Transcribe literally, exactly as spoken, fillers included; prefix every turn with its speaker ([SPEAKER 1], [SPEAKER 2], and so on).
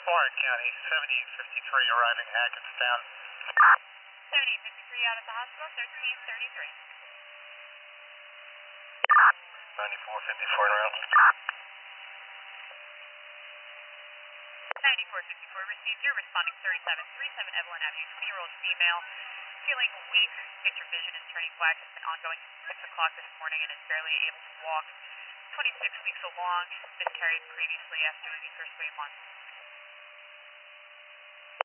[SPEAKER 1] Warren County, seventy fifty-three arriving Hackettstown.
[SPEAKER 2] seventy fifty-three out at the hospital, thirteen thirty-three.
[SPEAKER 1] ninety-four fifty-four around.
[SPEAKER 2] ninety-four fifty-four received. You're responding thirty-seven thirty-seven Evelyn Avenue, twenty-year-old female, feeling weak, gets your vision is turning black. It's been ongoing since six o'clock this morning and is barely able to walk. twenty-six weeks along, miscarried previously after the first three months.